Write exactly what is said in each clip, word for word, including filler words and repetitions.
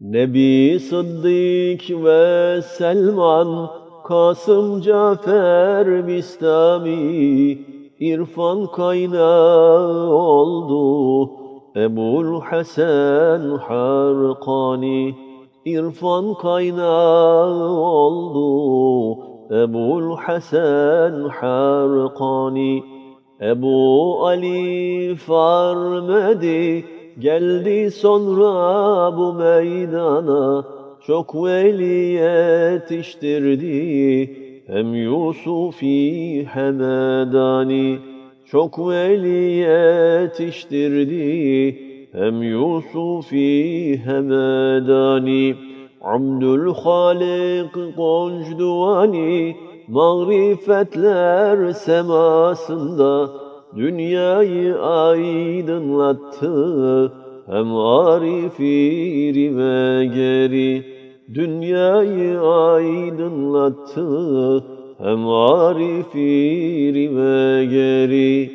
Nebi Sıddık ve Selman, Kasım Cafer Bistami, İrfan kaynağı oldu Ebul Hasan Harqani. İrfan kaynağı oldu Ebul Hasan Harqani. Ebu Ali Farmedi geldi sonra bu meydana, çok veli yetiştirdi hem Yusufi Hemedani. Çok veli yetiştirdi hem Yusufi Hemedani. Abdülhalik Goncduvani marifetler semasında dünyayı aydınlattı hem Arif-i Rivegeri. Dünyayı aydınlattı hem Arif-i Rivegeri.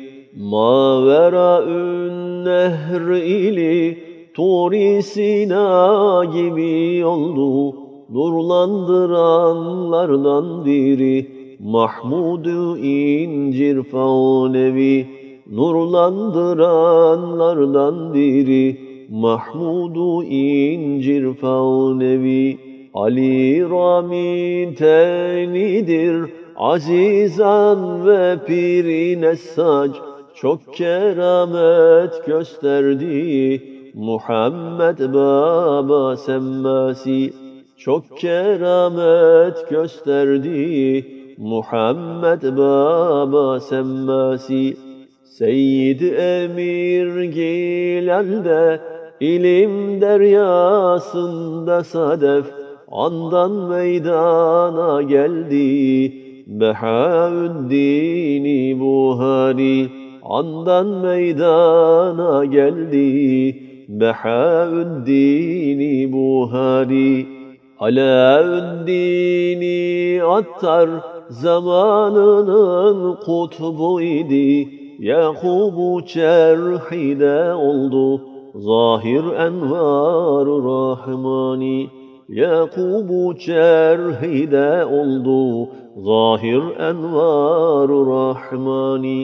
Maveraün nehr ili Tur-i Sina gibi oldu nurlandıranlardan biri Mahmud-u İncir Faunevi. Nurlandıranlardan biri Mahmud-u İncir Faunevi. Ali Rami tenidir azizan ve Pir-i Nessac, çok keramet gösterdi Muhammed Baba Semmasi. Çok keramet gösterdi Muhammed Baba Semmasi. Seyyid Emir Gilal'de ilim deryasında sadef andan meydana geldi Behaüddin Buhari. Andan meydana geldi Behaüddin Buhari. Alaüddin Attar zamanının kutbu idi, Yakub-u Çerhi'de oldu zahir envar-ı Rahmani. Yakub-u Çerhi'de oldu zahir envar-ı Rahmani.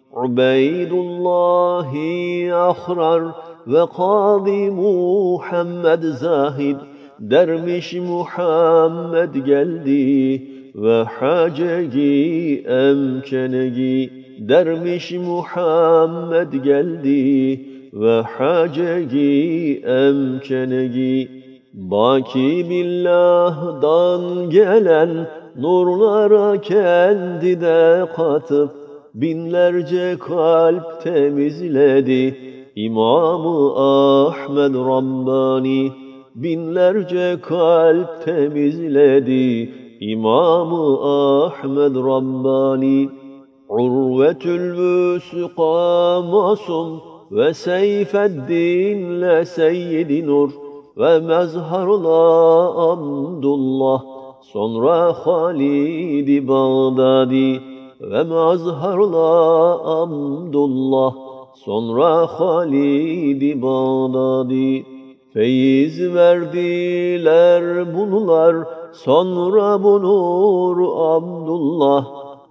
Ubeydullahi Ahrar ve Kadı Muhammed Zahid, derviş Muhammed geldi ve hacegi emkenegi. Derviş Muhammed geldi ve hacegi emkenegi. Baki billah'dan gelen nurlara kendi de katıp binlerce kalp temizledi İmam-ı Ahmed Rabbani. Binlerce kalp temizledi İmam-ı Ahmed Rabbani. Urvetül Vüsqa Masum ve Seyfeddin'le Seyyid-i Nur ve Mezhar'la Abdullah, sonra Halid-i Bağdadi ve Mezhar'la Abdullah, sonra Halid-i Bağdadi. Feyiz verdiler bunlar, sonra bu nur Abdullah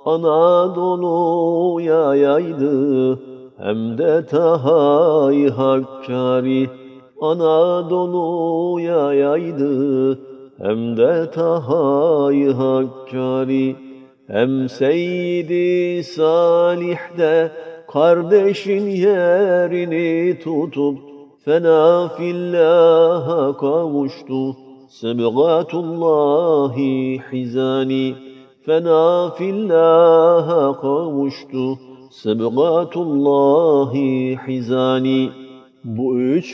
Anadolu'ya yaydı hem de Taha-i Hakkari. Anadolu'ya yaydı hem de Taha-i Hakkari. Hem Seyyid-i Salih'de kardeşin yerini tutup fena fillaha kavuştu Sıbgatullahi Hizani. Fena fillaha kavuştu Sıbgatullahi Hizani. Bu üç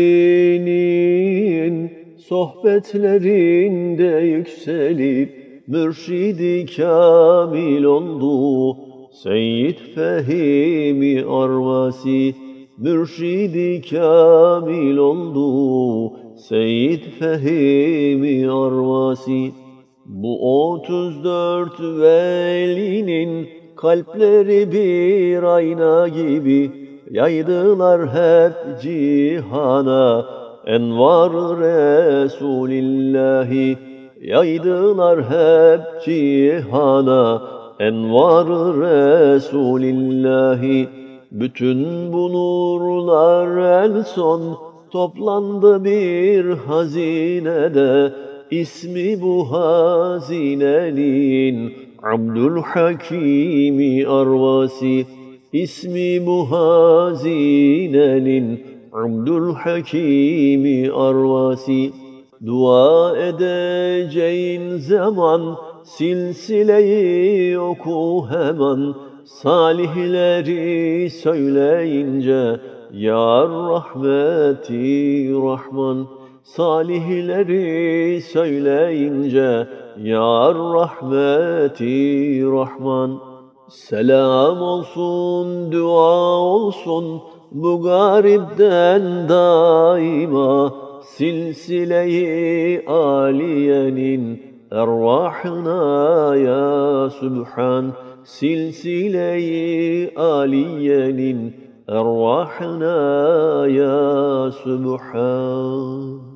velinin sohbetlerinde yükselip mürşid-i kamil oldu Seyyid Fehimi Arvasi. Mürşid-i kamil oldu Seyyid Fehimi Arvasi. Bu otuz dört velinin kalpleri bir ayna gibi yaydılar hep cihana envar-ı Resulillahi yaydılar hep cihana, envar-ı Resulillahi. Bütün bu nurlar en son toplandı bir hazinede, ismi bu hazinenin Abdülhakimi Arvasi, ismi bu hazinenin Abdülhakimi Arvasi. Dua edeceğin zaman silsileyi oku hemen, salihleri söyleyince ya rahmeti Rahman, salihleri söyleyince ya rahmeti Rahman. Selam olsun, dua olsun bu garipten daima, silsile-i aliyenin ervahına ya Sübhan, silsile-i aliyenin ervahına ya Sübhan.